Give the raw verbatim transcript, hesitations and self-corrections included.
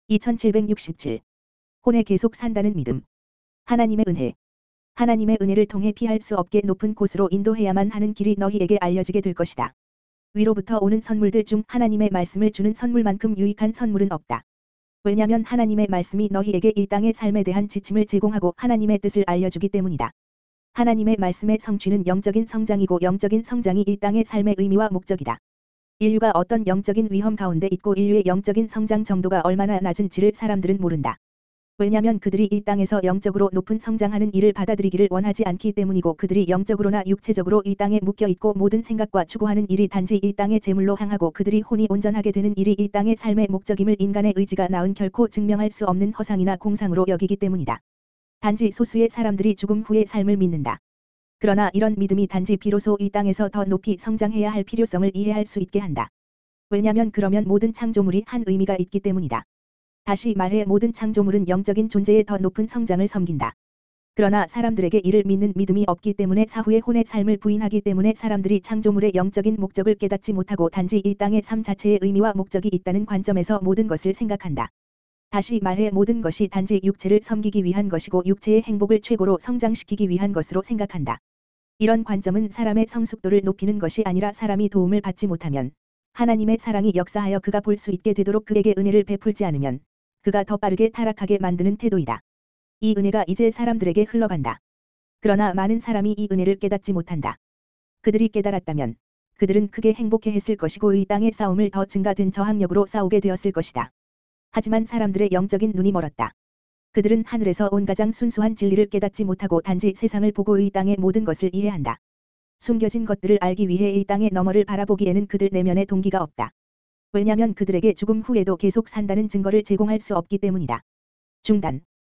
이천칠백육십칠. 혼에 계속 산다는 믿음. 하나님의 은혜. 하나님의 은혜를 통해 피할 수 없게 높은 곳으로 인도해야만 하는 길이 너희에게 알려지게 될 것이다. 위로부터 오는 선물들 중 하나님의 말씀을 주는 선물만큼 유익한 선물은 없다. 왜냐면 하나님의 말씀이 너희에게 이 땅의 삶에 대한 지침을 제공하고 하나님의 뜻을 알려주기 때문이다. 하나님의 말씀의 성취는 영적인 성장이고 영적인 성장이 이 땅의 삶의 의미와 목적이다. 인류가 어떤 영적인 위험 가운데 있고 인류의 영적인 성장 정도가 얼마나 낮은지를 사람들은 모른다. 왜냐면 그들이 이 땅에서 영적으로 높은 성장하는 일을 받아들이기를 원하지 않기 때문이고 그들이 영적으로나 육체적으로 이 땅에 묶여 있고 모든 생각과 추구하는 일이 단지 이 땅의 재물로 향하고 그들이 혼이 온전하게 되는 일이 이 땅의 삶의 목적임을 인간의 의지가 낳은 결코 증명할 수 없는 허상이나 공상으로 여기기 때문이다. 단지 소수의 사람들이 죽음 후의 삶을 믿는다. 그러나 이런 믿음이 단지 비로소 이 땅에서 더 높이 성장해야 할 필요성을 이해할 수 있게 한다. 왜냐면 그러면 모든 창조물이 한 의미가 있기 때문이다. 다시 말해 모든 창조물은 영적인 존재의 더 높은 성장을 섬긴다. 그러나 사람들에게 이를 믿는 믿음이 없기 때문에 사후의 혼의 삶을 부인하기 때문에 사람들이 창조물의 영적인 목적을 깨닫지 못하고 단지 이 땅의 삶 자체의 의미와 목적이 있다는 관점에서 모든 것을 생각한다. 다시 말해 모든 것이 단지 육체를 섬기기 위한 것이고 육체의 행복을 최고로 성장시키기 위한 것으로 생각한다. 이런 관점은 사람의 성숙도를 높이는 것이 아니라 사람이 도움을 받지 못하면 하나님의 사랑이 역사하여 그가 볼 수 있게 되도록 그에게 은혜를 베풀지 않으면 그가 더 빠르게 타락하게 만드는 태도이다. 이 은혜가 이제 사람들에게 흘러간다. 그러나 많은 사람이 이 은혜를 깨닫지 못한다. 그들이 깨달았다면 그들은 크게 행복해했을 것이고 이 땅의 싸움을 더 증가된 저항력으로 싸우게 되었을 것이다. 하지만 사람들의 영적인 눈이 멀었다. 그들은 하늘에서 온 가장 순수한 진리를 깨닫지 못하고 단지 세상을 보고 이 땅의 모든 것을 이해한다. 숨겨진 것들을 알기 위해 이 땅의 너머를 바라보기에는 그들 내면에 동기가 없다. 왜냐면 그들에게 죽음 후에도 계속 산다는 증거를 제공할 수 없기 때문이다. 중단.